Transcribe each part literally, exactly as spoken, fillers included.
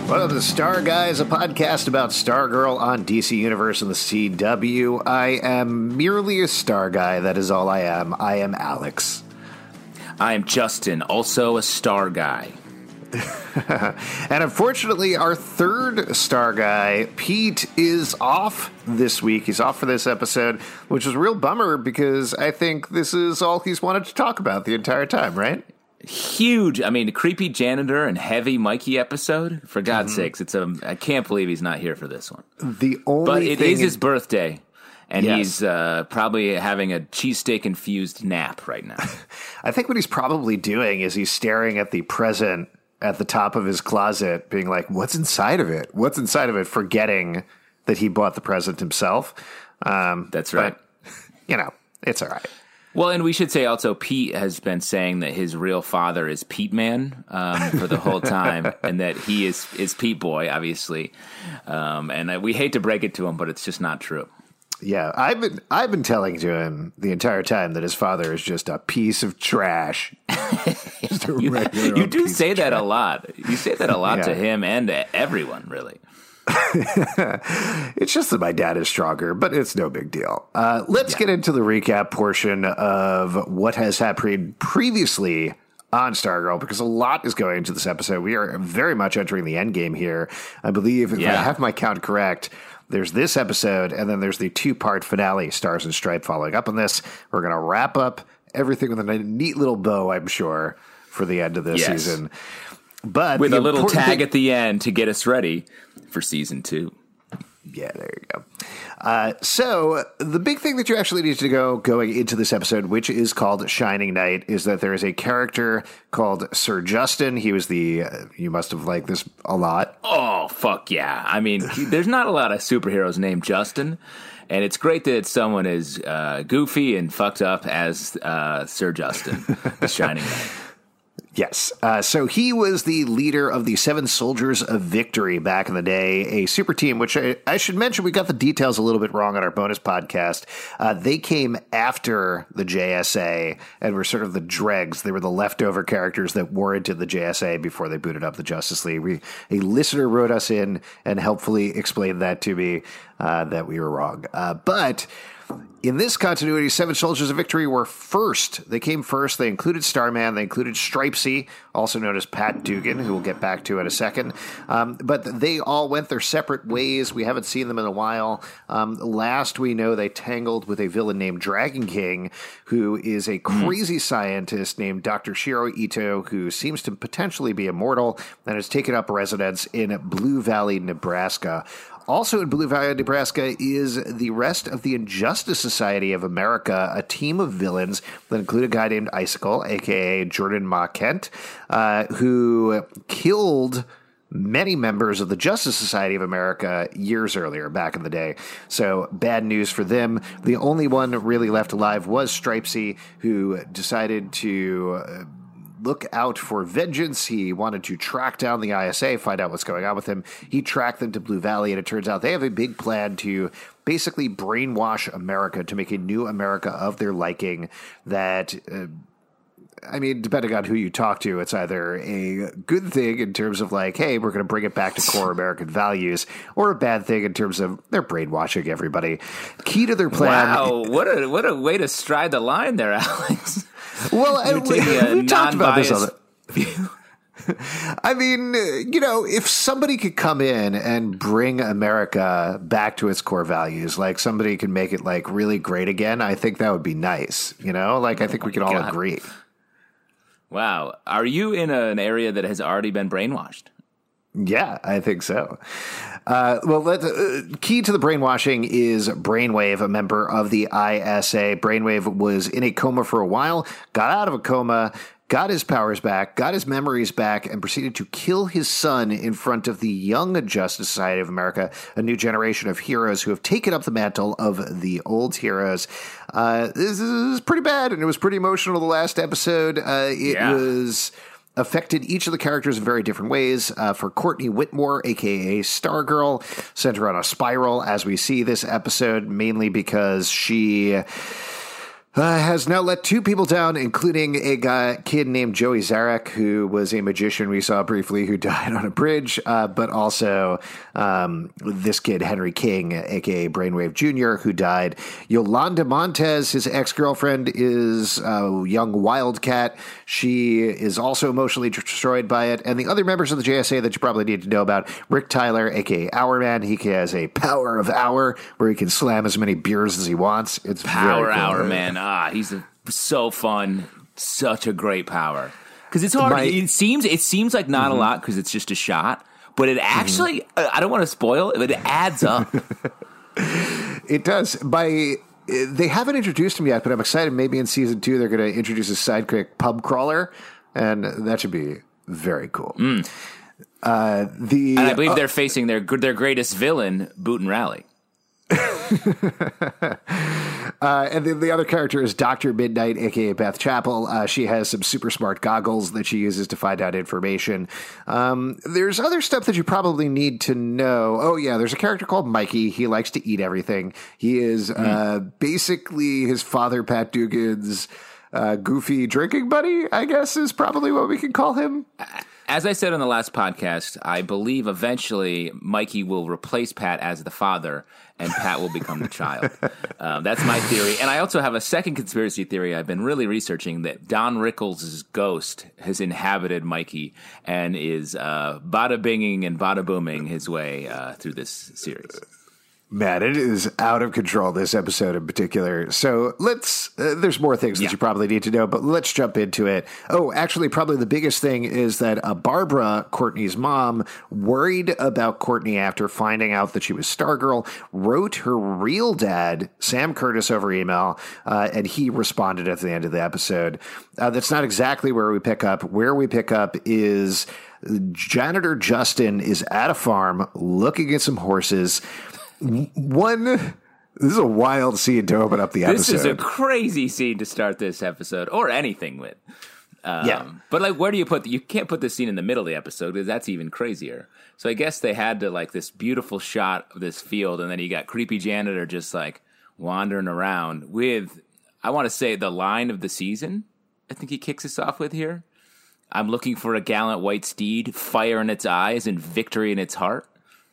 Welcome to Star Guys, a podcast about Stargirl on D C Universe and the C W. I am merely a Star Guy. That is all I am. I am Alex. I am Justin, also a Star Guy. And unfortunately, our third Star Guy, Pete, is off this week. He's off for this episode, which is a real bummer because I think this is all he's wanted to talk about the entire time, right? Huge. I mean, the creepy janitor and heavy Mikey episode. For God's mm-hmm. sakes, it's a. I can't believe he's not here for this one. The only, but it thing is his birthday, and yes. he's uh, probably having a cheesesteak infused nap right now. I think what he's probably doing is he's staring at the present at the top of his closet, being like, "What's inside of it? What's inside of it?" Forgetting that he bought the present himself. Um, That's right. But, you know, it's all right. Well, and we should say also, Pete has been saying that his real father is Pete Man um, for the whole time, and that he is is Pete Boy, obviously. Um, and uh, we hate to break it to him, but it's just not true. Yeah, I've been I've been telling to him the entire time that his father is just a piece of trash. Just a you, you do say that trash. a lot. You say that a lot yeah. to him and to everyone, really. It's just that my dad is stronger, but it's no big deal. Uh, let's yeah. get into the recap portion of what has happened previously on Stargirl, because a lot is going into this episode. We are very much entering the end game here. I believe, if yeah. I have my count correct, there's this episode, and then there's the two-part finale, Stars and Stripe, following up on this. We're going to wrap up everything with a neat little bow, I'm sure, for the end of this yes. season. But with a little tag thing- at the end to get us ready for season two. Yeah, there you go. Uh, so the big thing that you actually need to go going into this episode, which is called Shining Knight, is that there is a character called Sir Justin. He was the, uh, you must have liked this a lot. Oh, fuck yeah. I mean, he, there's not a lot of superheroes named Justin. And it's great that someone is uh, goofy and fucked up as uh, Sir Justin, the Shining Knight. Yes. Uh, so he was the leader of the Seven Soldiers of Victory back in the day, a super team, which I, I should mention, we got the details a little bit wrong on our bonus podcast. Uh, they came after the J S A and were sort of the dregs. They were the leftover characters that warranted the J S A before they booted up the Justice League. We, a listener wrote us in and helpfully explained that to me, uh, that we were wrong. Uh, but... In this continuity, Seven Soldiers of Victory were first. They came first. They included Starman. They included Stripesy, also known as Pat Dugan, who we'll get back to in a second. Um, but they all went their separate ways. We haven't seen them in a while. Um, last we know, they tangled with a villain named Dragon King, who is a crazy mm. scientist named Doctor Shiro Ito, who seems to potentially be immortal and has taken up residence in Blue Valley, Nebraska. Also in Blue Valley, Nebraska, is the rest of the Injustice Society of America, a team of villains that include a guy named Icicle, a k a. Jordan Ma Kent, uh, who killed many members of the Justice Society of America years earlier, back in the day. So bad news for them. The only one really left alive was Stripesy, who decided to... Uh, look out for vengeance. He wanted to track down the I S A, find out what's going on with him. He tracked them to Blue Valley, and it turns out they have a big plan to basically brainwash America to make a new America of their liking that... Uh, I mean, depending on who you talk to, it's either a good thing in terms of like, hey, we're going to bring it back to core American values, or a bad thing in terms of they're brainwashing everybody. Key to their plan. Wow, what a what a way to stride the line there, Alex. Well, I, we, we talked about this on the... I mean, you know, if somebody could come in and bring America back to its core values, like somebody could make it like really great again, I think that would be nice. You know, like I think we can all God. agree. Wow. Are you in a, an area that has already been brainwashed? Yeah, I think so. Uh, well, let, uh, key to the brainwashing is Brainwave, a member of the I S A. Brainwave was in a coma for a while, got out of a coma, got his powers back, got his memories back, and proceeded to kill his son in front of the Young Justice Society of America, a new generation of heroes who have taken up the mantle of the old heroes. Uh, this is pretty bad, and it was pretty emotional the last episode. Uh, it yeah. was... affected each of the characters in very different ways. Uh, for Courtney Whitmore, a k a. Stargirl, sent her on a spiral as we see this episode, mainly because she... Uh, has now let two people down, including a guy, kid named Joey Zarek, who was a magician we saw briefly who died on a bridge, uh, but also um, this kid, Henry King, a k a. Brainwave Junior, who died. Yolanda Montez, his ex-girlfriend, is a young wildcat. She is also emotionally destroyed by it. And the other members of the J S A that you probably need to know about, Rick Tyler, a k a. Hourman. He has a power of hour where he can slam as many beers as he wants. It's Power very cool. Hour, man. Ah, he's a, so fun. Such a great power. Because it's hard. My, it seems it seems like not mm-hmm. a lot because it's just a shot, but it actually. Mm-hmm. I don't want to spoil it, but it adds up. It does. By they haven't introduced him yet, but I'm excited. Maybe in season two they're going to introduce a sidekick, Pub Crawler, and that should be very cool. Mm. Uh, the and I believe uh, they're facing their their greatest villain, Boot and Rally. uh, and then the other character is Doctor Midnight, a k a. Beth Chappell. Uh, she has some super smart goggles that she uses to find out information. Um, there's other stuff that you probably need to know. Oh, yeah, there's a character called Mikey. He likes to eat everything. He is mm. uh, basically his father, Pat Dugan's uh, goofy drinking buddy, I guess is probably what we can call him. As I said on the last podcast, I believe eventually Mikey will replace Pat as the father, and Pat will become the child. Um, that's my theory. And I also have a second conspiracy theory I've been really researching, that Don Rickles' ghost has inhabited Mikey and is uh, bada-binging and bada-booming his way uh, through this series. Man, it is out of control, this episode in particular. So let's, uh, there's more things yeah. that you probably need to know, but let's jump into it. Oh, actually, probably the biggest thing is that uh, Barbara, Courtney's mom, worried about Courtney after finding out that she was Stargirl, wrote her real dad, Sam Curtis, over email, uh, and he responded at the end of the episode. Uh, that's not exactly where we pick up. Where we pick up is janitor Justin is at a farm looking at some horses. One, this is a wild scene to open up the episode. This is a crazy scene to start this episode, or anything with. Um, yeah. But, like, where do you put the, you can't put this scene in the middle of the episode because that's even crazier. So I guess they had to, like, this beautiful shot of this field, and then you got creepy janitor just, like, wandering around with, I want to say, the line of the season. I think he kicks us off with here. I'm looking for a gallant white steed, fire in its eyes and victory in its heart.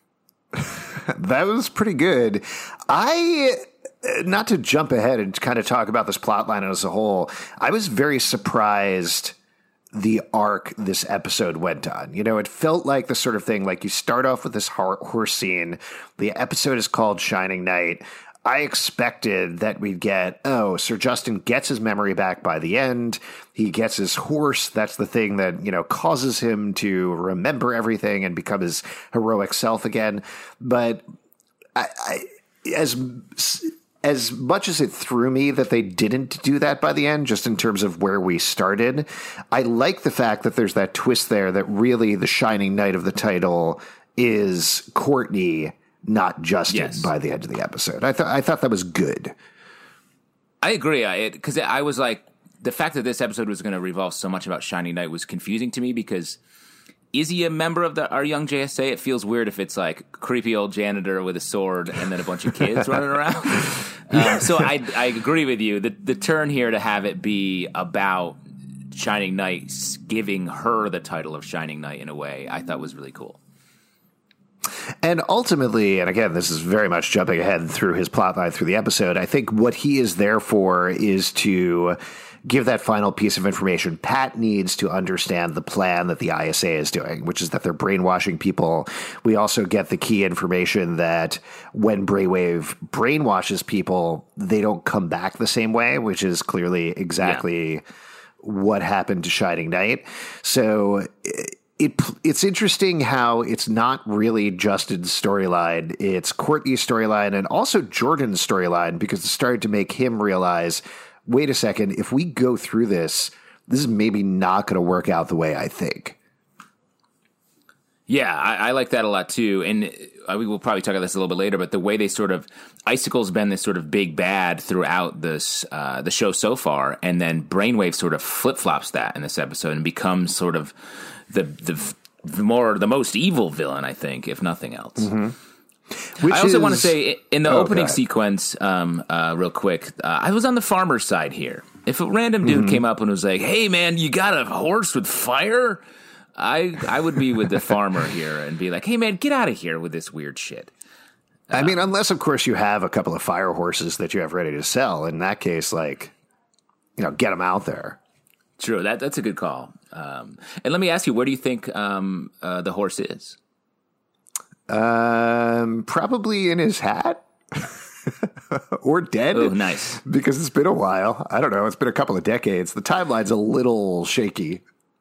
That was pretty good. I, not to jump ahead and kind of talk about this plot line as a whole, I was very surprised the arc this episode went on. You know, it felt like the sort of thing, like you start off with this horse scene. The episode is called Shining Knight. I expected that we'd get, oh, Sir Justin gets his memory back by the end. He gets his horse. That's the thing that, you know, causes him to remember everything and become his heroic self again. But I, I, as as much as it threw me that they didn't do that by the end, just in terms of where we started, I like the fact that there's that twist there that really the Shining Knight of the title is Courtney, not Justin, yes. by the end of the episode. I thought I thought that was good. I agree. I because I was like, the fact that this episode was going to revolve so much about Shining Knight was confusing to me, because is he a member of the our young J S A? It feels weird if it's like creepy old janitor with a sword and then a bunch of kids running around. Um, so I I agree with you. The the turn here to have it be about Shining Knight giving her the title of Shining Knight in a way, I thought was really cool. And ultimately, and again, this is very much jumping ahead through his plotline through the episode, I think what he is there for is to give that final piece of information. Pat needs to understand the plan that the I S A is doing, which is that they're brainwashing people. We also get the key information that when Brainwave brainwashes people, they don't come back the same way, which is clearly exactly yeah. what happened to Shining Knight. So It it's interesting how it's not really Justin's storyline. It's Courtney's storyline and also Jordan's storyline, because it started to make him realize, wait a second, if we go through this, this is maybe not going to work out the way I think. Yeah, I, I like that a lot too. And we will probably talk about this a little bit later, but the way they sort of, Icicle's been this sort of big bad throughout this uh, the show so far, and then Brainwave sort of flip-flops that in this episode and becomes sort of the the, the more the most evil villain, I think, if nothing else. Mm-hmm. Which I also is, want to say in the oh, opening sequence, um, uh, real quick, uh, I was on the farmer's side here. If a random dude mm-hmm. came up and was like, "Hey, man, you got a horse with fire?" I I would be with the farmer here and be like, "Hey, man, get out of here with this weird shit." Uh, I mean, unless of course you have a couple of fire horses that you have ready to sell. In that case, like, you know, get them out there. True. That that's a good call. Um, and let me ask you, where do you think um, uh, the horse is? Um, probably in his hat. Or dead. Oh, nice. Because it's been a while. I don't know. It's been a couple of decades. The timeline's a little shaky.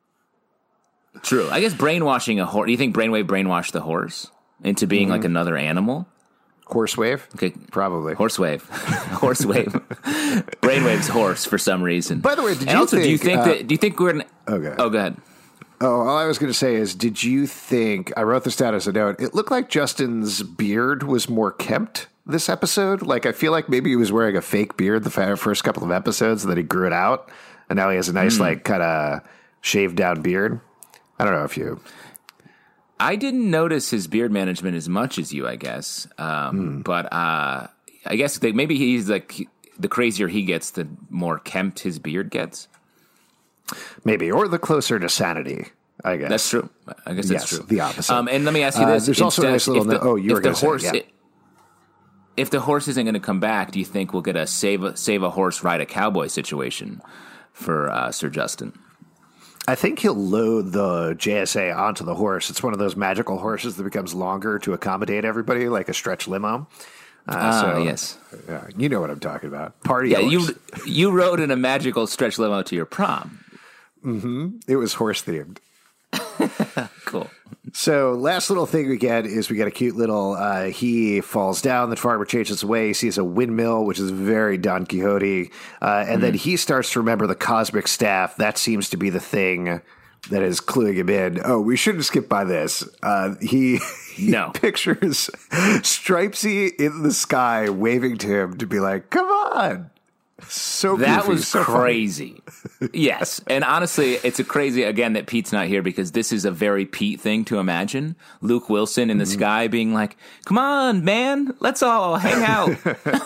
True. I guess brainwashing a horse. Do you think Brainwave brainwashed the horse into being mm-hmm. like another animal? Horsewave? Okay. Probably. Horsewave. Horsewave. Brainwave's horse for some reason. By the way, did and you also, think... do you think uh, that... Do you think we're... Gonna, okay. Oh, go ahead. Oh, all I was going to say is, did you think... I wrote this down as a note. It looked like Justin's beard was more kempt this episode. Like, I feel like maybe he was wearing a fake beard the first couple of episodes, and then he grew it out, and now he has a nice, mm. like, kind of shaved down beard. I don't know if you... I didn't notice his beard management as much as you, I guess. Um, mm. But uh, I guess they, maybe he's like, the crazier he gets, the more kempt his beard gets. Maybe, or the closer to sanity, I guess. That's true. I guess that's yes, true. the opposite. Um, and let me ask you this. Uh, there's also a nice little... The, oh, you were going to say, horse, yeah. it, If the horse isn't going to come back, do you think we'll get a save a, save a horse, ride a cowboy situation for uh, Sir Justin? I think he'll load the J S A onto the horse. It's one of those magical horses that becomes longer to accommodate everybody, like a stretch limo. Uh, ah, so, yes. Yeah, you know what I'm talking about. Party yeah, horse. you you rode in a magical stretch limo to your prom. Mm-hmm. It was horse themed. Cool. So last little thing we get is we get a cute little, uh, he falls down, the farmer chases away, he sees a windmill, which is very Don Quixote, uh, and mm-hmm. then he starts to remember the cosmic staff. That seems to be the thing that is cluing him in. Oh, we shouldn't skip by this. Uh, he, he no. pictures Stripesy in the sky waving to him to be like, come on. So that goofy, was so crazy. Yes. And honestly, it's a crazy, again, that Pete's not here because this is a very Pete thing to imagine. Luke Wilson in the mm-hmm. sky being like, come on, man, let's all hang out.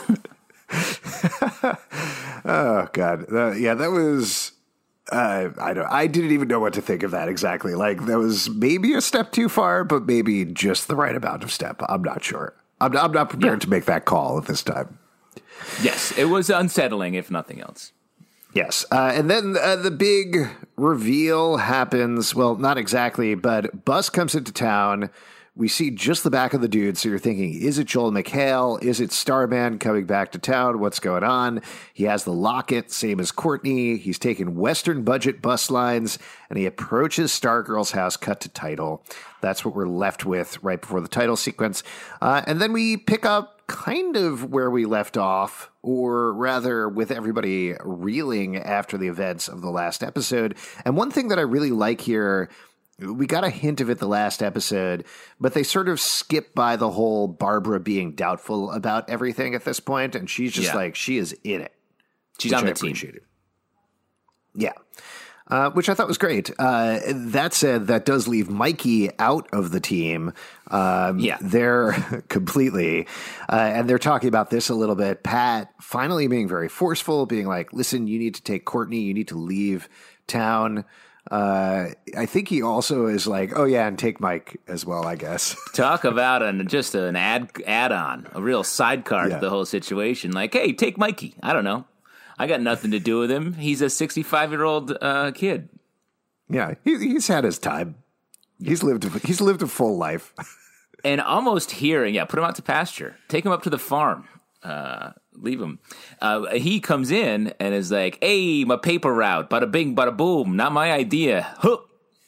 Oh, God. Uh, yeah, that was... Uh, I don't. I didn't even know what to think of that exactly. Like, that was maybe a step too far, but maybe just the right amount of step. I'm not sure. I'm, I'm not prepared yeah. to make that call at this time. Yes, it was unsettling, if nothing else. Yes. Uh, and then uh, the big reveal happens. Well, not exactly, but Bus comes into town. We see just the back of the dude. So you're thinking, is it Joel McHale? Is it Starman coming back to town? What's going on? He has the locket, same as Courtney. He's taking Western budget bus lines, and he approaches Stargirl's house, cut to title. That's what we're left with right before the title sequence. Uh, and then we pick up kind of where we left off, or rather with everybody reeling after the events of the last episode. And one thing that I really like here, we got a hint of it the last episode, but they sort of skip by the whole Barbara being doubtful about everything at this point, and she's just yeah. like, she is in it. She's on I the team. It. Yeah. Uh, which I thought was great. Uh, that said, that does leave Mikey out of the team. Um, yeah. They're completely, uh, and they're talking about this a little bit. Pat finally being very forceful, being like, listen, you need to take Courtney. You need to leave town. Uh, I think he also is like, oh yeah, and take Mike as well, I guess. Talk about an, just an add, add-on, a real sidecar yeah. to the whole situation. Like, hey, take Mikey. I don't know. I got nothing to do with him. He's a sixty-five-year-old uh, kid. Yeah, he, he's had his time. He's lived. He's lived a full life. And almost here, yeah, put him out to pasture. Take him up to the farm. Uh, leave him. Uh, he comes in and is like, "Hey, my paper route. Bada bing, bada boom. Not my idea." Huh.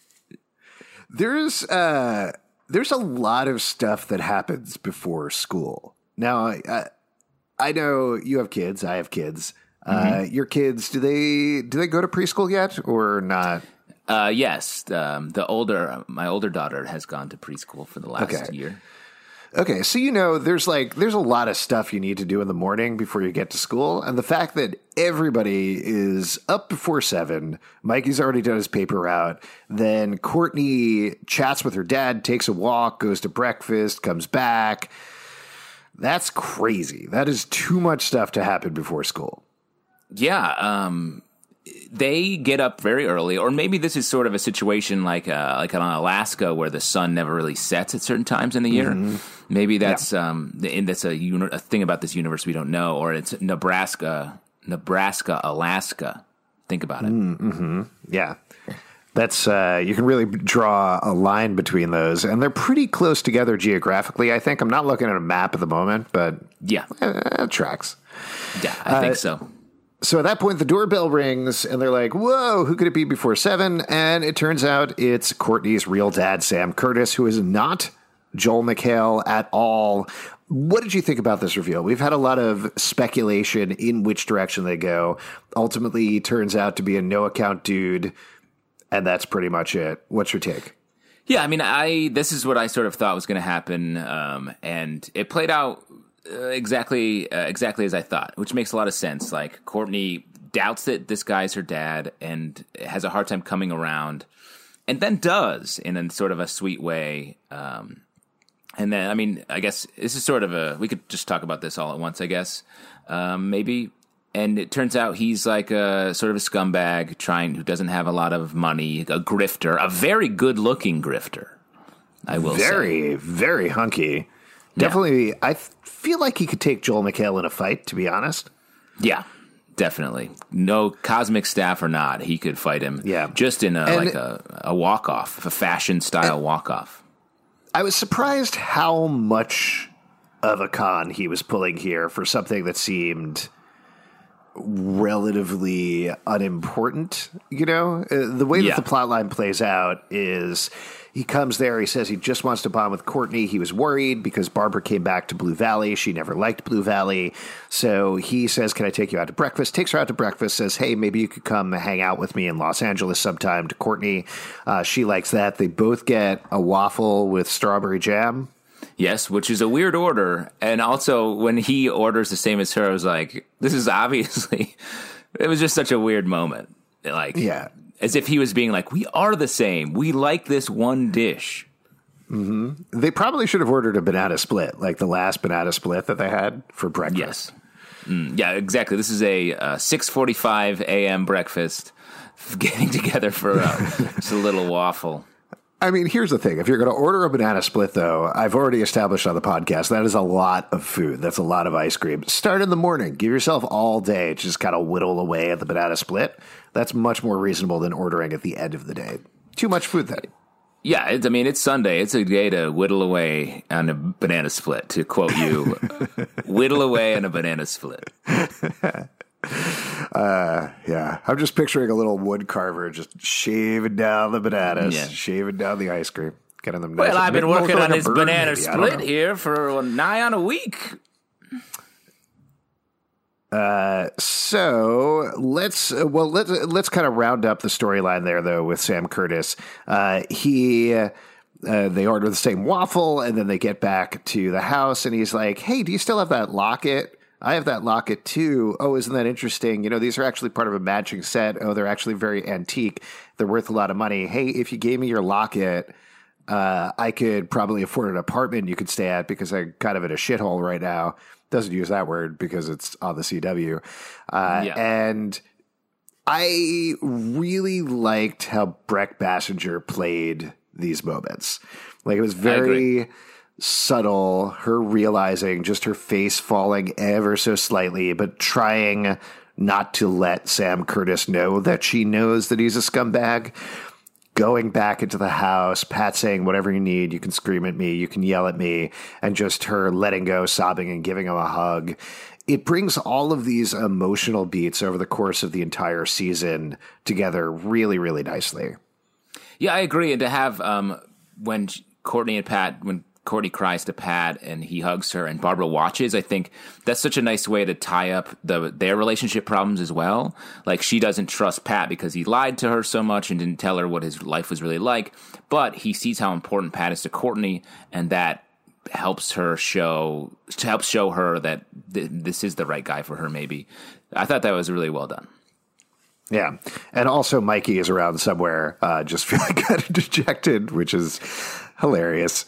There's uh, there's a lot of stuff that happens before school. Now, I, I know you have kids. I have kids. Uh, mm-hmm. Your kids, do they do they go to preschool yet or not? Uh, yes, um, the older my older daughter has gone to preschool for the last okay. year. Okay, so you know there's like there's a lot of stuff you need to do in the morning before you get to school, and the fact that everybody is up before seven, Mikey's already done his paper route, then Courtney chats with her dad, takes a walk, goes to breakfast, comes back. That's crazy. That is too much stuff to happen before school. Yeah, um, they get up very early, or maybe this is sort of a situation like uh, like on Alaska where the sun never really sets at certain times in the year. Mm-hmm. Maybe that's yeah. um, and that's a, uni- a thing about this universe we don't know, or it's Nebraska, Nebraska, Alaska. Think about it. Mm-hmm. Yeah. That's uh, you can really draw a line between those, and they're pretty close together geographically. I think I'm not looking at a map at the moment, but yeah, uh, it tracks. Yeah, I uh, think so. So at that point, the doorbell rings, and they're like, "Whoa, who could it be before seven?" And it turns out it's Courtney's real dad, Sam Curtis, who is not Joel McHale at all. What did you think about this reveal? We've had a lot of speculation in which direction they go. Ultimately, he turns out to be a no-account dude. And that's pretty much it. What's your take? Yeah, I mean, I this is what I sort of thought was going to happen, um, and it played out uh, exactly uh, exactly as I thought, which makes a lot of sense. Like, Courtney doubts that this guy's her dad and has a hard time coming around, and then does in a sort of a sweet way. Um, and then, I mean, I guess this is sort of a we could just talk about this all at once, I guess, um, maybe. And it turns out he's like a sort of a scumbag trying who doesn't have a lot of money, a grifter, a very good-looking grifter, I will very, say. Very, very hunky. Definitely, yeah. I feel like he could take Joel McHale in a fight, to be honest. Yeah, definitely. No cosmic staff or not, he could fight him. Yeah. Just in a, and, like a, a walk-off, a fashion-style walk-off. I was surprised how much of a con he was pulling here for something that seemed relatively unimportant, you know? Uh, the way yeah. that the plot line plays out is he comes there, he says he just wants to bond with Courtney. He was worried because Barbara came back to Blue Valley. She never liked Blue Valley. So he says, can I take you out to breakfast? Takes her out to breakfast, says, hey, maybe you could come hang out with me in Los Angeles sometime to Courtney. Uh, she likes that. They both get a waffle with strawberry jam. Yes, which is a weird order. And also, when he orders the same as her, I was like, this is obviously... It was just such a weird moment. Like, yeah. As if he was being like, we are the same. We like this one dish. Mm-hmm. They probably should have ordered a banana split, like the last banana split that they had for breakfast. Yes. Mm, yeah, exactly. This is a uh, six forty-five a.m. breakfast, getting together for uh, just a little waffle. I mean, here's the thing. If you're going to order a banana split, though, I've already established on the podcast, that is a lot of food. That's a lot of ice cream. Start in the morning. Give yourself all day to just kind of whittle away at the banana split. That's much more reasonable than ordering at the end of the day. Too much food, then. Yeah, it's, I mean, it's Sunday. It's a day to whittle away on a banana split, to quote you. Whittle away on a banana split. Uh, yeah, I'm just picturing a little wood carver just shaving down the bananas, yeah. shaving down the ice cream, getting them. Well, nice. I've been working on like this banana maybe. split here for nigh on a week. Uh, so let's uh, well let's let's kind of round up the storyline there though with Sam Curtis. Uh, he. Uh, they order the same waffle, and then they get back to the house, and he's like, "Hey, do you still have that locket? I have that locket too. Oh, isn't that interesting? You know, these are actually part of a matching set. Oh, they're actually very antique. They're worth a lot of money. Hey, if you gave me your locket, uh, I could probably afford an apartment you could stay at because I'm kind of in a shithole right now." Doesn't use that word because it's on the C W. Uh, yeah. And I really liked how Breck Bassinger played these moments. Like, it was very subtle, her realizing, just her face falling ever so slightly, but trying not to let Sam Curtis know that she knows that he's a scumbag. Going back into the house, Pat saying, whatever you need, you can scream at me, you can yell at me, and just her letting go, sobbing, and giving him a hug. It brings all of these emotional beats over the course of the entire season together really, really nicely. Yeah, I agree. And to have, um, when Courtney and Pat, when Courtney cries to Pat and he hugs her and Barbara watches, I think that's such a nice way to tie up the their relationship problems as well. Like, she doesn't trust Pat because he lied to her so much and didn't tell her what his life was really like, but he sees how important Pat is to Courtney, and that helps her show helps show her that th- this is the right guy for her, maybe. I thought that was really well done. Yeah. And also Mikey is around somewhere, uh, just feeling kind of dejected, which is hilarious.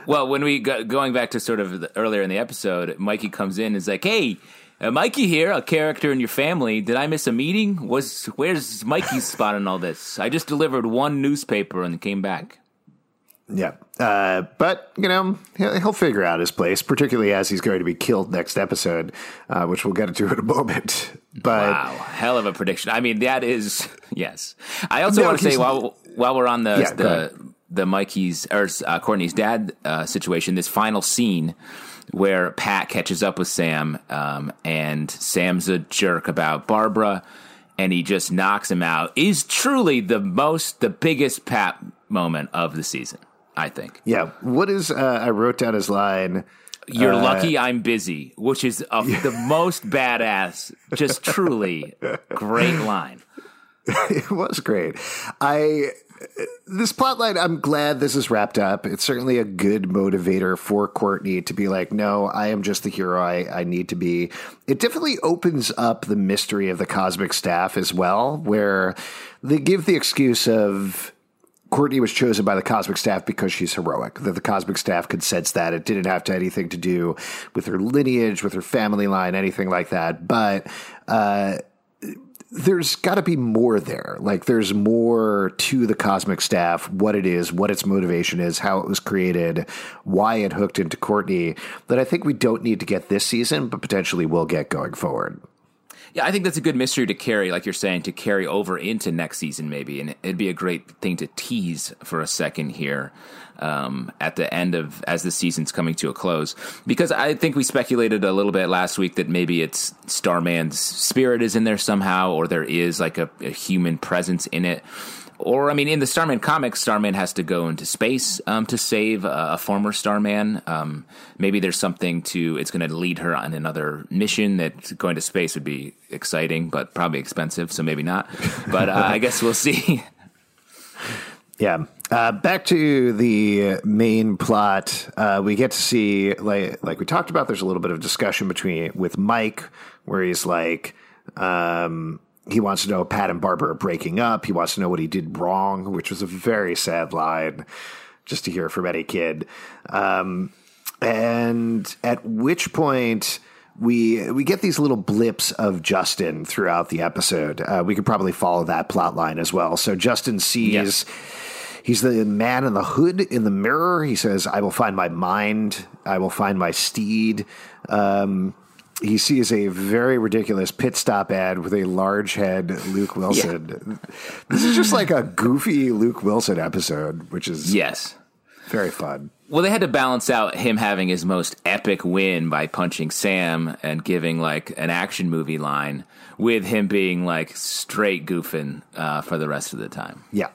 Well, when we go, going back to sort of the, earlier in the episode, Mikey comes in and is like, "Hey, uh, Mikey here, a character in your family. Did I miss a meeting? Was where's Mikey's spot in all this? I just delivered one newspaper and came back." Yeah. Uh, but, you know, he'll, he'll figure out his place, particularly as he's going to be killed next episode, uh, which we'll get into in a moment. But wow, hell of a prediction. I mean, that is, yes. I also No, want to say, he's- while while we're on the Yeah, go ahead. the, the Mikey's, or uh, Courtney's dad uh, situation, this final scene where Pat catches up with Sam, um, and Sam's a jerk about Barbara, and he just knocks him out, is truly the most, the biggest Pat moment of the season, I think. yeah, what is, uh, I wrote down his line. You're Uh, lucky I'm busy, which is a, the most badass, just truly great line. It was great. I this plotline, I'm glad this is wrapped up. It's certainly a good motivator for Courtney to be like, no, I am just the hero I, I need to be. It definitely opens up the mystery of the cosmic staff as well, where they give the excuse of Courtney was chosen by the cosmic staff because she's heroic, that the cosmic staff could sense that. It didn't have to anything to do with her lineage, with her family line, anything like that. But, uh, there's got to be more there. Like, there's more to the cosmic staff, what it is, what its motivation is, how it was created, why it hooked into Courtney, that I think we don't need to get this season, but potentially will get going forward. Yeah, I think that's a good mystery to carry, like you're saying, to carry over into next season maybe. And it'd be a great thing to tease for a second here um, at the end of, as the season's coming to a close. Because I think we speculated a little bit last week that maybe it's Starman's spirit is in there somehow, or there is like a, a human presence in it. Or, I mean, in the Starman comics, Starman has to go into space um, to save a, a former Starman. Um, maybe there's something to, it's going to lead her on another mission that going to space would be exciting, but probably expensive, so maybe not. But uh, I guess we'll see. Yeah. Uh, back to the main plot. Uh, we get to see, like, like we talked about, there's a little bit of discussion between, with Mike, where he's like, um, he wants to know Pat and Barbara are breaking up. He wants to know what he did wrong, which was a very sad line just to hear from any kid. Um, and at which point we we get these little blips of Justin throughout the episode. Uh, we could probably follow that plot line as well. So Justin sees... Yes. He's the man in the hood in the mirror. He says, I will find my mind. I will find my steed. Um, he sees a very ridiculous pit stop ad with a large head Luke Wilson. Yeah. This is just like a goofy Luke Wilson episode, which is yes, very fun. Well, they had to balance out him having his most epic win by punching Sam and giving like an action movie line with him being like straight goofing uh, for the rest of the time. Yeah.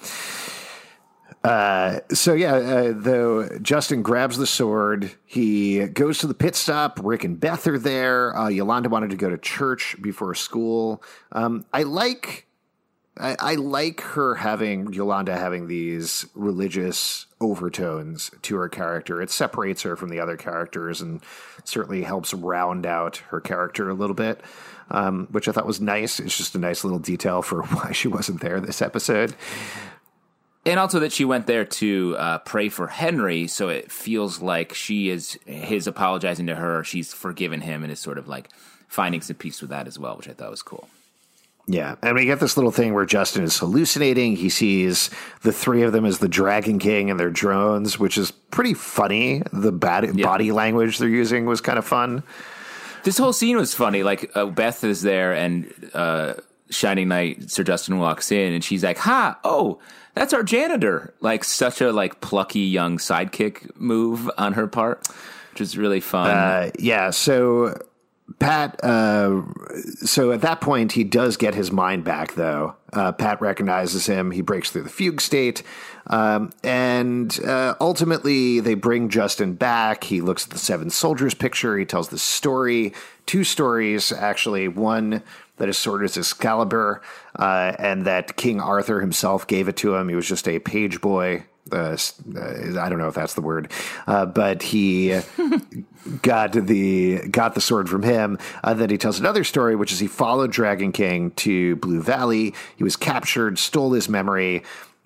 Uh, so yeah, uh, though Justin grabs the sword, he goes to the pit stop. Rick and Beth are there. Uh, Yolanda wanted to go to church before school. Um, I like, I, I like her having Yolanda having these religious overtones to her character. It separates her from the other characters and certainly helps round out her character a little bit, um, which I thought was nice. It's just a nice little detail for why she wasn't there this episode. And also that she went there to uh, pray for Henry, so it feels like she is his apologizing to her. She's forgiven him and is sort of like finding some peace with that as well, which I thought was cool. Yeah, and we get this little thing where Justin is hallucinating. He sees the three of them as the Dragon King and their drones, which is pretty funny. The bad yeah. body language they're using was kind of fun. This whole scene was funny. Like uh, Beth is there and uh, Shining Knight, Sir Justin walks in and she's like, ha, oh, that's our janitor. Like such a like plucky young sidekick move on her part, which is really fun. Uh, yeah, so Pat, uh, so at that point, he does get his mind back, though. Uh, Pat recognizes him. He breaks through the fugue state. Um, and uh, ultimately, they bring Justin back. He looks at the Seven Soldiers picture. He tells the story, two stories, actually. One that is sort of Excalibur, uh, and that King Arthur himself gave it to him. He was just a page boy. Uh, I don't know if that's the word, uh, but he got the got the sword from him. Uh, then he tells another story, which is he followed Dragon King to Blue Valley. He was captured, stole his memory,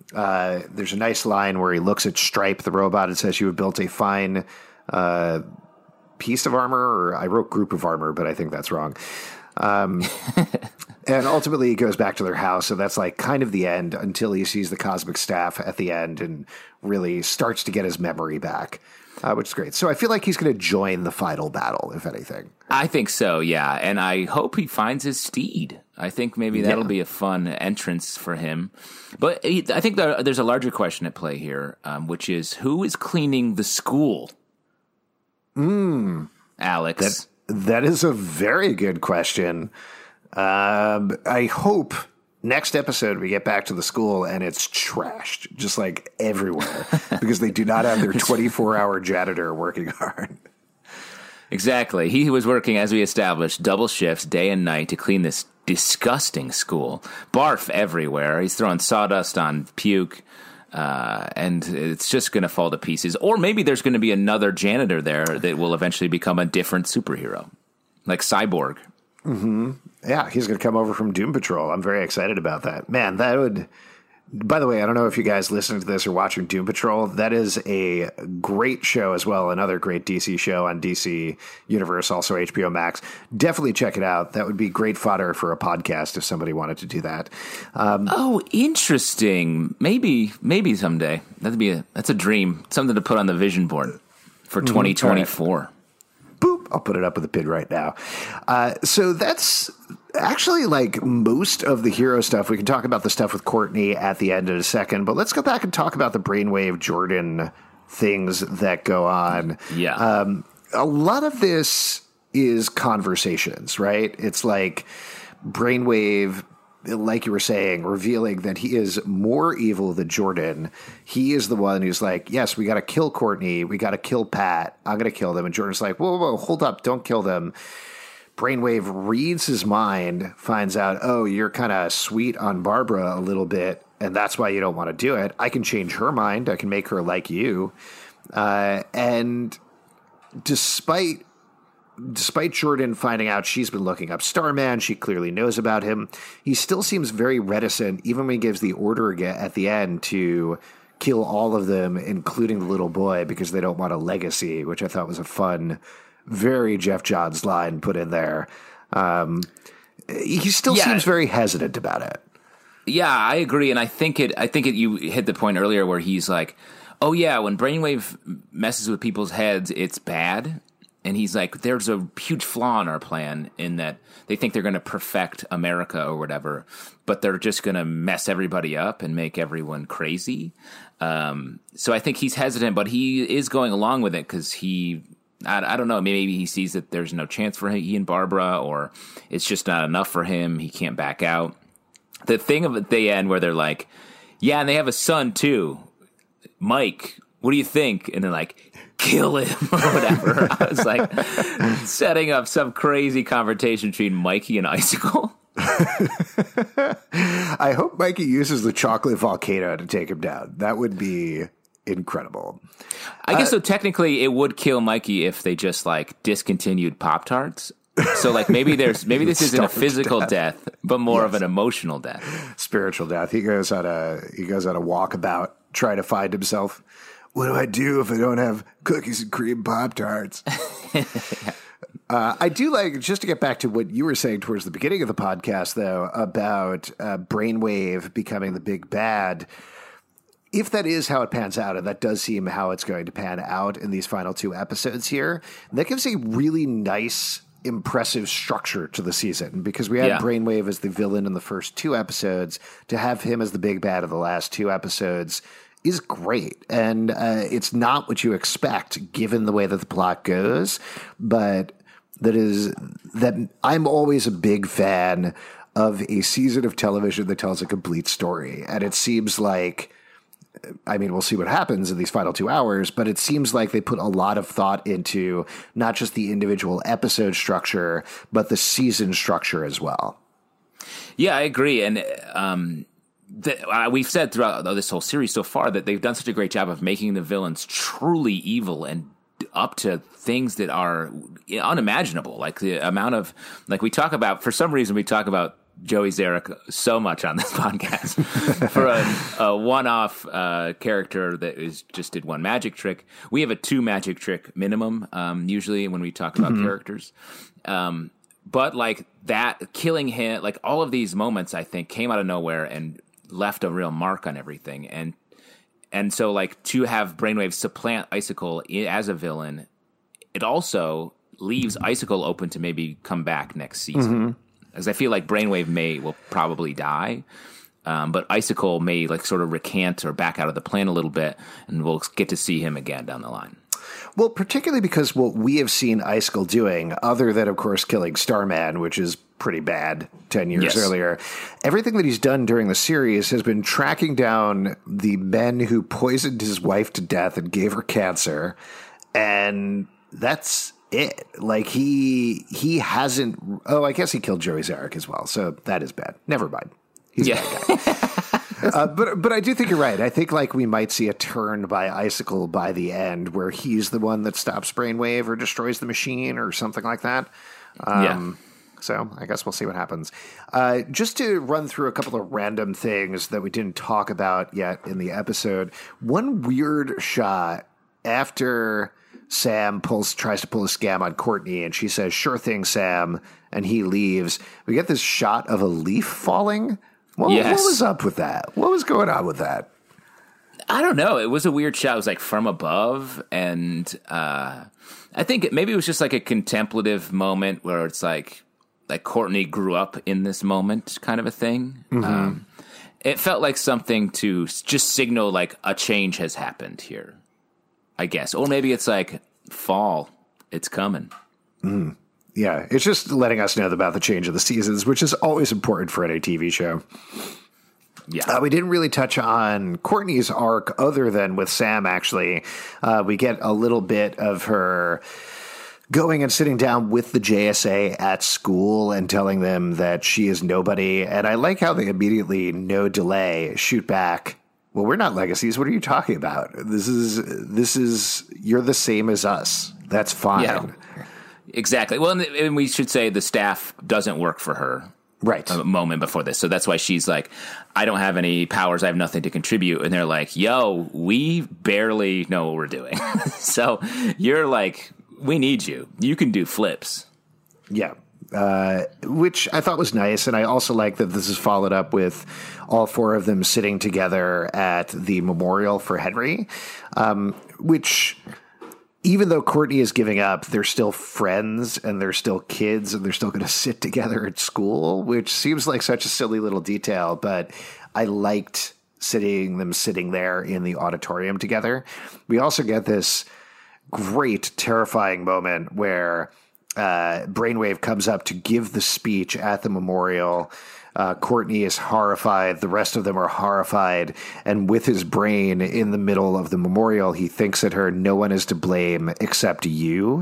Uh, there's a nice line where he looks at Stripe, the robot, and says, "You have built a fine uh, piece of armor," or I wrote group of armor, but I think that's wrong. Um, and ultimately he goes back to their house. So that's like kind of the end until he sees the cosmic staff at the end and really starts to get his memory back, uh, which is great. So I feel like he's going to join the final battle, if anything. I think so, yeah. And I hope he finds his steed. I think maybe that'll yeah. be a fun entrance for him. But he, I think there, there's a larger question at play here, um, which is who is cleaning the school? Mm. Alex. That, that is a very good question. Um, I hope next episode we get back to the school and it's trashed, just like everywhere, because they do not have their twenty-four hour janitor working hard. Exactly. He was working, as we established, double shifts, day and night, to clean this disgusting school. Barf everywhere. He's throwing sawdust on puke, uh, and it's just going to fall to pieces. Or maybe there's going to be another janitor there that will eventually become a different superhero, like Cyborg. Mm-hmm. Yeah, he's going to come over from Doom Patrol. I'm very excited about that. Man, that would... By the way, I don't know if you guys listening to this or watching Doom Patrol. That is a great show as well. Another great D C show on D C Universe, also H B O Max. Definitely check it out. That would be great fodder for a podcast if somebody wanted to do that. Um, oh, interesting. Maybe, maybe someday. That'd be a that's a dream. Something to put on the vision board for twenty twenty-four. Right. Boop! I'll put it up with a pin right now. Uh, so that's actually like most of the hero stuff. We can talk about the stuff with Courtney at the end in a second, but let's go back and talk about the Brainwave Jordan things that go on. Yeah. Um, a lot of this is conversations, right? It's like Brainwave, like you were saying, revealing that he is more evil than Jordan. He is the one who's like, yes, we got to kill Courtney. We got to kill Pat. I'm going to kill them. And Jordan's like, whoa, whoa, whoa, hold up. Don't kill them. Brainwave reads his mind, finds out, oh, you're kind of sweet on Barbara a little bit, and that's why you don't want to do it. I can change her mind. I can make her like you. Uh, and despite despite Jordan finding out she's been looking up Starman, she clearly knows about him, he still seems very reticent, even when he gives the order at the end to kill all of them, including the little boy, because they don't want a legacy, which I thought was a fun, very Jeff Johns line put in there. Um, he still yeah. seems very hesitant about it. Yeah, I agree, and I think it. I think it. You hit the point earlier where he's like, "Oh yeah, when Brainwave messes with people's heads, it's bad." And he's like, "There's a huge flaw in our plan in that they think they're going to perfect America or whatever, but they're just going to mess everybody up and make everyone crazy." Um, so I think he's hesitant, but he is going along with it because he. I, I don't know. Maybe he sees that there's no chance for he and Barbara, or it's just not enough for him. He can't back out. The thing of the end where they're like, yeah, and they have a son too. Mike, what do you think? And they're like, kill him or whatever. I was like setting up some crazy confrontation between Mikey and Icicle. I hope Mikey uses the chocolate volcano to take him down. That would be incredible. I guess uh, so technically it would kill Mikey if they just like discontinued Pop-Tarts. So like maybe there's maybe this isn't a physical death, death but more yes. of an emotional death. Spiritual death. He goes on a he goes on a walkabout trying to find himself. What do I do if I don't have cookies and cream Pop-Tarts? uh, I do like, just to get back to what you were saying towards the beginning of the podcast, though, about uh, Brainwave becoming the big bad. If that is how it pans out, and that does seem how it's going to pan out in these final two episodes here, that gives a really nice, impressive structure to the season, because we had yeah. Brainwave as the villain in the first two episodes. To have him as the big bad of the last two episodes is great. And uh, it's not what you expect given the way that the plot goes, but that is that I'm always a big fan of a season of television that tells a complete story. And it seems like, I mean, we'll see what happens in these final two hours, but it seems like they put a lot of thought into not just the individual episode structure, but the season structure as well. Yeah, I agree. And um, the, uh, we've said throughout this whole series so far that they've done such a great job of making the villains truly evil and up to things that are unimaginable. Like the amount of, like we talk about, for some reason we talk about Joey Zarek so much on this podcast for a, a one-off uh, character that is just did one magic trick. We have a two magic trick minimum um, usually when we talk about mm-hmm. characters. Um, but like that, killing him, like all of these moments, I think, came out of nowhere and left a real mark on everything. And and so like to have Brainwave supplant Icicle as a villain, it also leaves Icicle open to maybe come back next season. Mm-hmm. Because I feel like Brainwave may will probably die, um, but Icicle may like sort of recant or back out of the plan a little bit, and we'll get to see him again down the line. Well, particularly because what we have seen Icicle doing, other than, of course, killing Starman, which is pretty bad ten years yes. earlier, everything that he's done during the series has been tracking down the men who poisoned his wife to death and gave her cancer, and that's it. Like, he he hasn't... Oh, I guess he killed Joey Zarek as well, so that is bad. Never mind. He's yeah. a bad guy. uh, but but I do think you're right. I think, like, we might see a turn by Icicle by the end where he's the one that stops Brainwave or destroys the machine or something like that. Um, yeah. So I guess we'll see what happens. Uh, just to run through a couple of random things that we didn't talk about yet in the episode, one weird shot after Sam pulls tries to pull a scam on Courtney, and she says, "Sure thing, Sam," and he leaves. We get this shot of a leaf falling. Well, yes. What was up with that? What was going on with that? I don't know. It was a weird shot. It was like from above, and uh, I think it, maybe it was just like a contemplative moment where it's like like Courtney grew up in this moment, kind of a thing. Mm-hmm. Um, it felt like something to just signal like a change has happened here, I guess. Or maybe it's like fall. It's coming. Mm. Yeah, it's just letting us know about the change of the seasons, which is always important for any T V show. Yeah. Uh, we didn't really touch on Courtney's arc other than with Sam, actually. Uh, we get a little bit of her going and sitting down with the J S A at school and telling them that she is nobody. And I like how they immediately, no delay, shoot back. Well, we're not legacies. What are you talking about? This is, this is, you're the same as us. That's fine. Yeah, exactly. Well, and, and we should say the staff doesn't work for her. Right. A moment before this. So that's why she's like, I don't have any powers. I have nothing to contribute. And they're like, yo, we barely know what we're doing. So you're like, we need you. You can do flips. Yeah. Uh, which I thought was nice. And I also like that this is followed up with all four of them sitting together at the memorial for Henry, um, which, even though Courtney is giving up, they're still friends and they're still kids and they're still going to sit together at school, which seems like such a silly little detail. But I liked sitting them sitting there in the auditorium together. We also get this great, terrifying moment where uh, Brainwave comes up to give the speech at the memorial. Uh, Courtney is horrified. The rest of them are horrified. And with his brain in the middle of the memorial, he thinks at her, no one is to blame except you.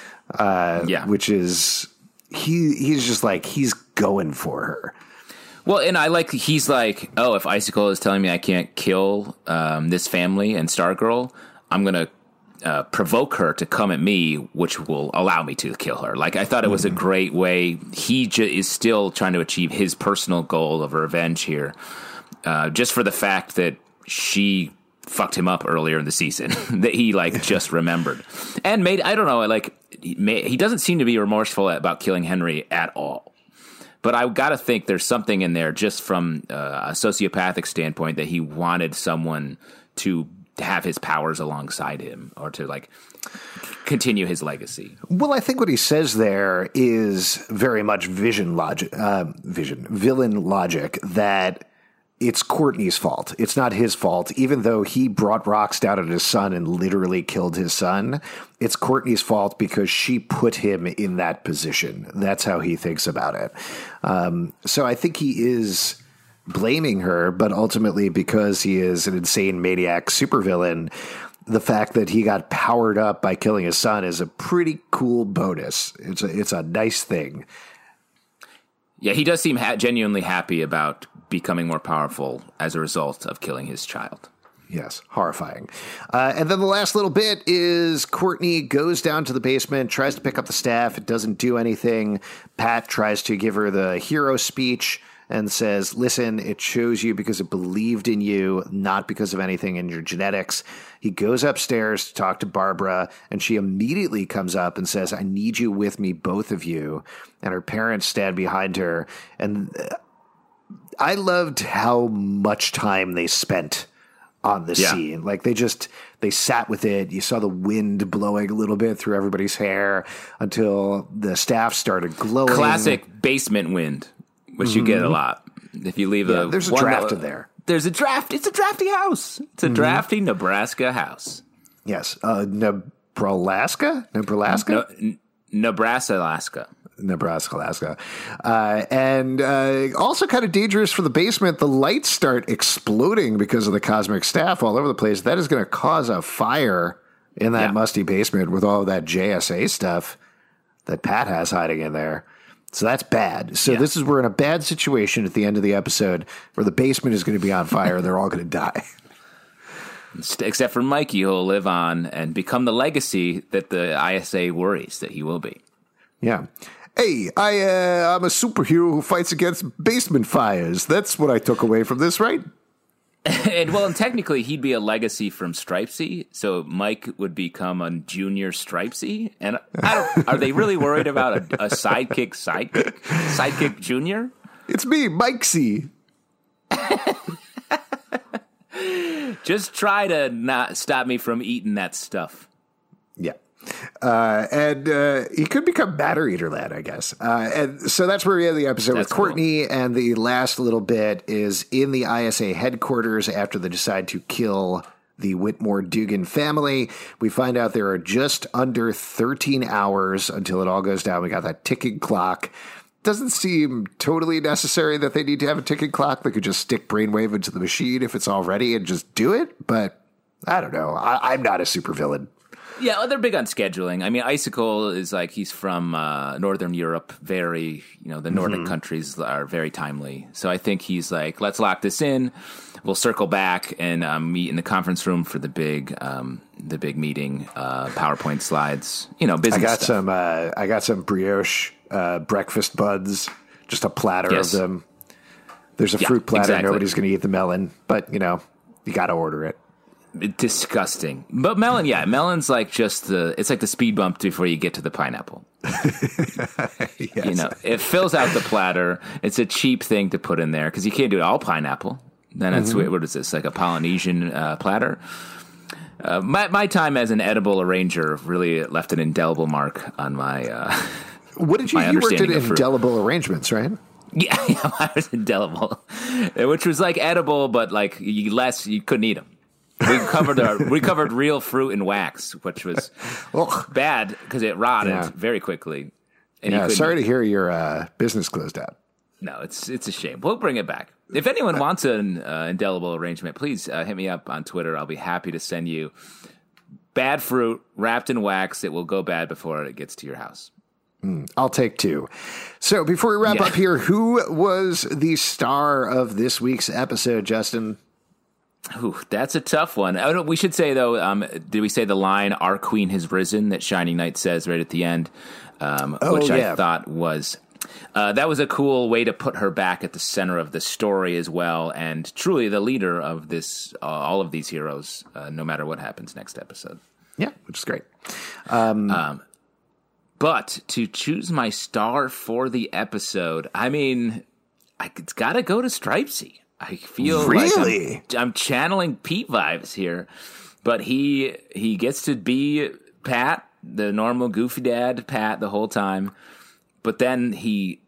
Uh, yeah. Which is, he he's just like, he's going for her. Well, and I like, he's like, oh, if Icicle is telling me I can't kill um, this family and Stargirl, I'm going to Uh, provoke her to come at me, which will allow me to kill her. Like, I thought it was mm-hmm. a great way. He j- is still trying to achieve his personal goal of revenge here, uh, just for the fact that she fucked him up earlier in the season that he like just remembered and made. I don't know. Like, he, may, he doesn't seem to be remorseful about killing Henry at all. But I got to think there's something in there just from uh, a sociopathic standpoint that he wanted someone to to have his powers alongside him or to like continue his legacy. Well, I think what he says there is very much vision logic, uh, vision, villain logic, that it's Courtney's fault. It's not his fault. Even though he brought rocks down at his son and literally killed his son, it's Courtney's fault because she put him in that position. That's how he thinks about it. Um, so I think he is blaming her, but ultimately because he is an insane maniac supervillain, the fact that he got powered up by killing his son is a pretty cool bonus. It's a, it's a nice thing. Yeah, he does seem ha- genuinely happy about becoming more powerful as a result of killing his child. Yes, horrifying. Uh, and then the last little bit is Courtney goes down to the basement, tries to pick up the staff. It doesn't do anything. Pat tries to give her the hero speech. and says, listen, it chose you because it believed in you, not because of anything in your genetics. He goes upstairs to talk to Barbara, and she immediately comes up and says, I need you with me, both of you. And her parents stand behind her. And I loved how much time they spent on the yeah. scene. Like they just, they sat with it. You saw the wind blowing a little bit through everybody's hair until the staff started glowing. Classic basement wind, which mm-hmm. you get a lot. If you leave yeah, a there's a draft in there. There's a draft. It's a drafty house. It's a mm-hmm. drafty Nebraska house. Yes. Uh, Nebraska? Nebraska? No, N- Nebraska, Alaska. Nebraska, Alaska. Uh, and uh, also kind of dangerous for the basement. The lights start exploding because of the cosmic staff all over the place. That is going to cause a fire in that yeah. musty basement with all of that J S A stuff that Pat has hiding in there. So that's bad. So yeah. this is, we're in a bad situation at the end of the episode where the basement is going to be on fire and they're all going to die. Except for Mikey, who will live on and become the legacy that the I S A worries that he will be. Yeah. Hey, I, uh, I'm a superhero who fights against basement fires. That's what I took away from this, right? and well, and technically, he'd be a legacy from Stripesy, so Mike would become a junior Stripesy. And I don't, are they really worried about a, a sidekick, sidekick, sidekick junior? It's me, Mikesy. Just try to not stop me from eating that stuff. Yeah. Uh, and uh, he could become Matter Eater Lad, I guess. Uh, and so that's where we end the episode that's with Courtney. Cool. And the last little bit is in the I S A headquarters after they decide to kill the Whitmore Dugan family. We find out there are just under thirteen hours until it all goes down. We got that ticking clock. Doesn't seem totally necessary that they need to have a ticking clock. They could just stick Brainwave into the machine if it's all ready and just do it. But I don't know. I, I'm not a supervillain. Yeah, they're big on scheduling. I mean, Icicle is like, he's from uh, Northern Europe, very, you know, the Nordic mm-hmm. countries are very timely. So I think he's like, let's lock this in. We'll circle back and um, meet in the conference room for the big um, the big meeting, uh, PowerPoint slides, you know, business I got stuff. some, uh, I got some brioche uh, breakfast buds, just a platter yes. of them. There's a yeah, fruit platter. Exactly. Nobody's going to eat the melon, but, you know, you got to order it. Disgusting. But melon, yeah, melon's like just the, it's like the speed bump before you get to the pineapple. yes. You know, it fills out the platter. It's a cheap thing to put in there because you can't do it all pineapple. Then it's, mm-hmm. what is this, like a Polynesian uh, platter? Uh, my, my time as an edible arranger really left an indelible mark on my uh What did you, you worked at Indelible Arrangements, right? Yeah, yeah, I was indelible, which was like edible, but like you less, you couldn't eat them. We covered our, we covered real fruit in wax, which was bad because it rotted yeah. very quickly. And yeah, sorry to hear your uh, business closed out. No, it's it's a shame. We'll bring it back. If anyone wants an uh, indelible arrangement, please uh, hit me up on Twitter. I'll be happy to send you bad fruit wrapped in wax. It will go bad before it gets to your house. Mm, I'll take two. So before we wrap yeah. up here, who was the star of this week's episode, Justin? Ooh, that's a tough one. Oh, no, we should say, though, um, did we say the line, "Our Queen has risen," that Shining Knight says right at the end, um, oh, which yeah. I thought was... Uh, that was a cool way to put her back at the center of the story as well, and truly the leader of this, uh, all of these heroes, uh, no matter what happens next episode. Yeah, which is great. Um, um, but to choose my star for the episode, I mean, I, it's got to go to Stripesy. I feel really? like I'm, I'm channeling Pete vibes here, but he he gets to be Pat, the normal goofy dad, Pat, the whole time. But then he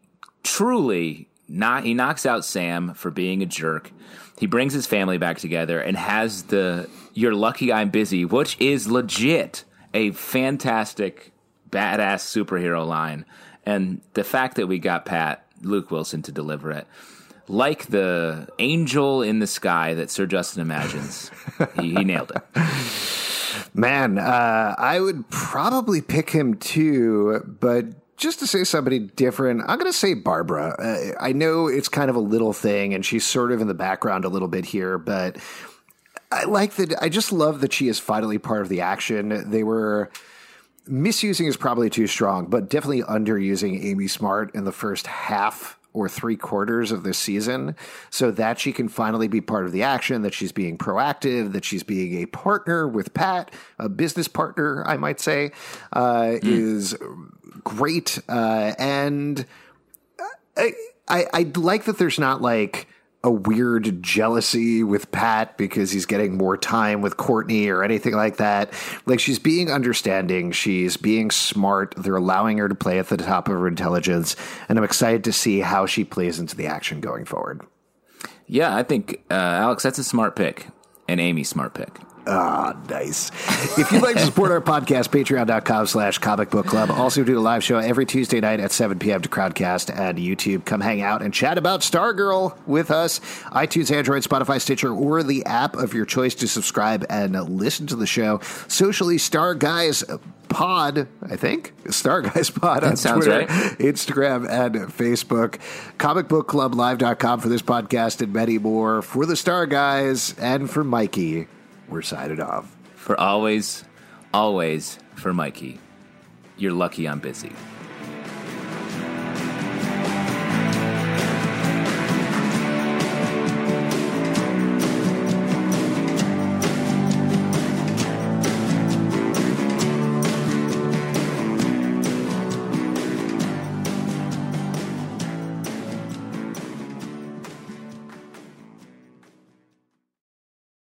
truly not he knocks out Sam for being a jerk. He brings his family back together and has the "You're lucky I'm busy," which is legit a fantastic, badass superhero line. And the fact that we got Pat, Luke Wilson, to deliver it, like the angel in the sky that Sir Justin imagines, he, he nailed it. Man, uh, I would probably pick him too, but just to say somebody different, I'm going to say Barbara. Uh, I know it's kind of a little thing, and she's sort of in the background a little bit here, but I like that. I just love that she is finally part of the action. They were misusing is probably too strong, but definitely underusing Amy Smart in the first half or three quarters of this season so that she can finally be part of the action, that she's being proactive, that she's being a partner with Pat, a business partner, I might say, uh, mm. is great. Uh, and I, I, I like that there's not like a weird jealousy with Pat because he's getting more time with Courtney or anything like that. Like, she's being understanding. She's being smart. They're allowing her to play at the top of her intelligence. And I'm excited to see how she plays into the action going forward. Yeah, I think, uh, Alex, that's a smart pick. And Amy's smart pick. Ah, nice. If you'd like to support our podcast, patreon.com slash comic book club. Also do a live show every Tuesday night at seven p.m. to Crowdcast and YouTube. Come hang out and chat about Stargirl with us. iTunes, Android, Spotify, Stitcher, or the app of your choice to subscribe and listen to the show. Socially, Star Guys Pod, I think. Star Guys Pod on Twitter, right. Instagram, and Facebook. comic book club live dot com for this podcast and many more. For the Star Guys and for Mikey, we're signing off. For always, always, for Mikey. You're lucky I'm busy.